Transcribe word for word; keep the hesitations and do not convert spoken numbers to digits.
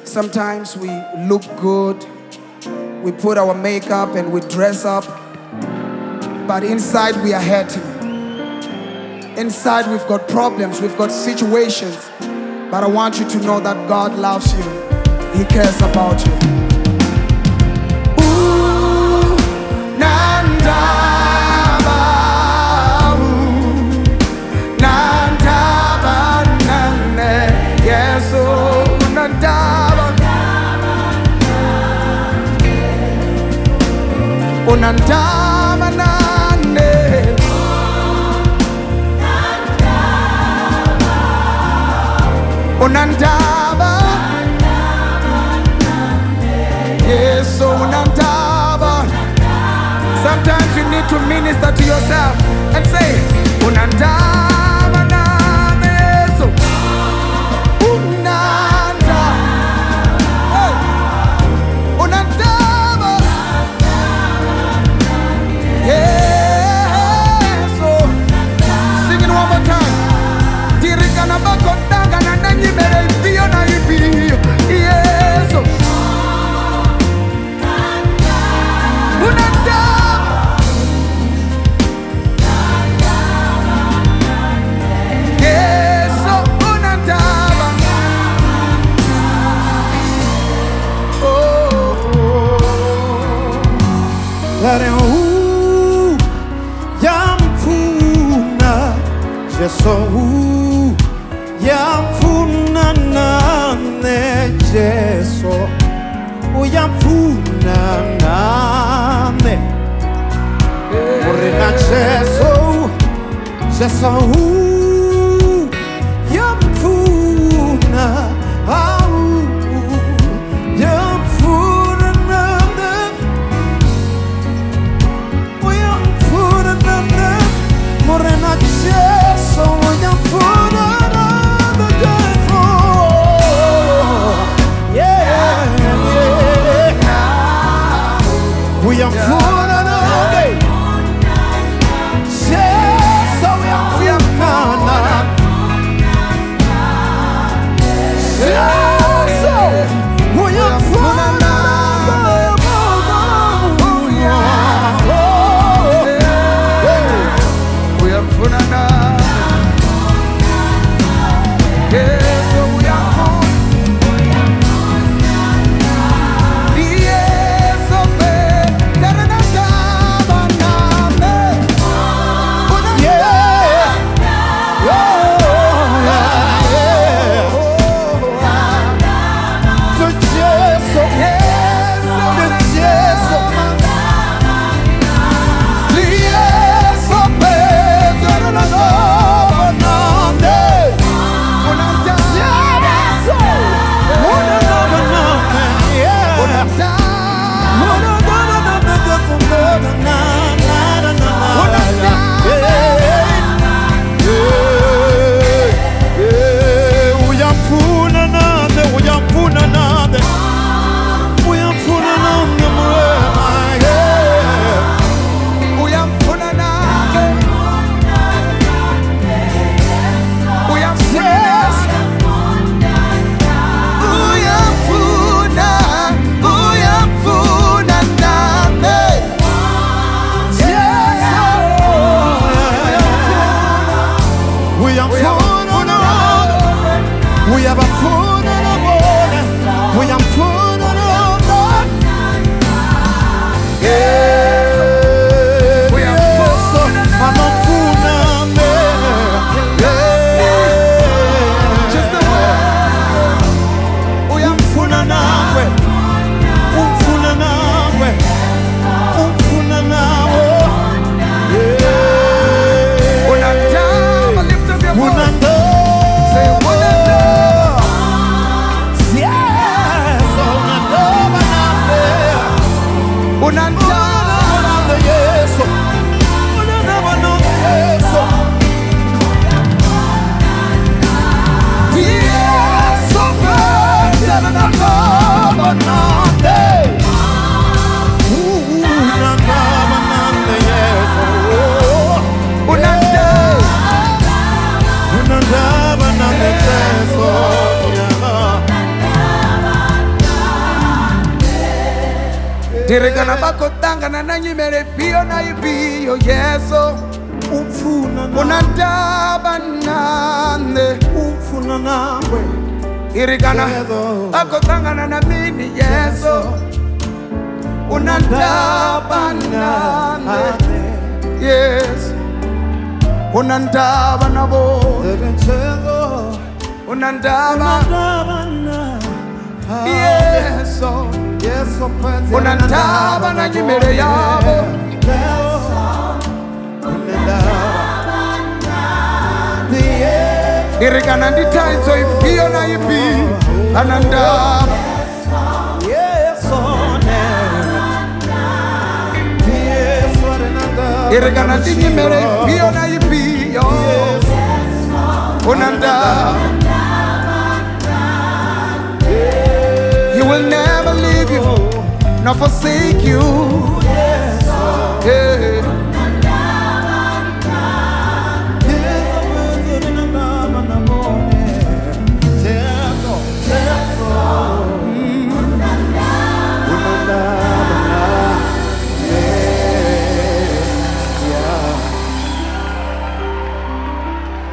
Sometimes we look good, we put our makeup and we dress up, but inside we are hurting. Inside we've got problems, we've got situations, but I want you to know that God loves you. He cares about you. Ooh, Nandaba, ooh, Nandaba, Nande, yes, oh, Nandaba, oh, Nandaba, Nande, oh, Nandaba. Yes, so unandaba. Sometimes you need to minister to yourself and say, unandaba na meso. Unanda. Hey. Unandaba. Yes, so sing it one more time. Dirikana bakondanga na nanyi mere ibio na ibio. Yes, so Jeso yamfuna nane Jeso yamfuna nane Morena Jeso Jeso yamfuna au yamfuna nane yamfuna nane Morena Jeso yamfuna nane Jeso yeah yeah we yamfuna nane Jeso yamfuna nane Jeso we yamfuna we have a food and a water. We have food and a water. Yeah, we have food and a water. Just the way. We have food and a water. We have food and a water. We have food and a water. Yeah. When I'm down, I lift up your voice. Say when I'm down. Unandaba Yesu, unandaba Yesu, Yesu better than unandaba nande, unandaba nande Yesu, unandaba, unandaba nande Yesu, Dirigana bakotangana na nyimele pio na ibio Yeso umfuna nawe unandaba nane umfuna nawe Dirigana bakotangana na mini Yeso unandaba nane Yes unandaba nabo unandaba Yeso unandaba na nyimele yabo Irigana nditaizo ibio na ibi anandaba Irigana ndinyimele ibio na ibio unandaba He will never leave you nor forsake you. Yeah.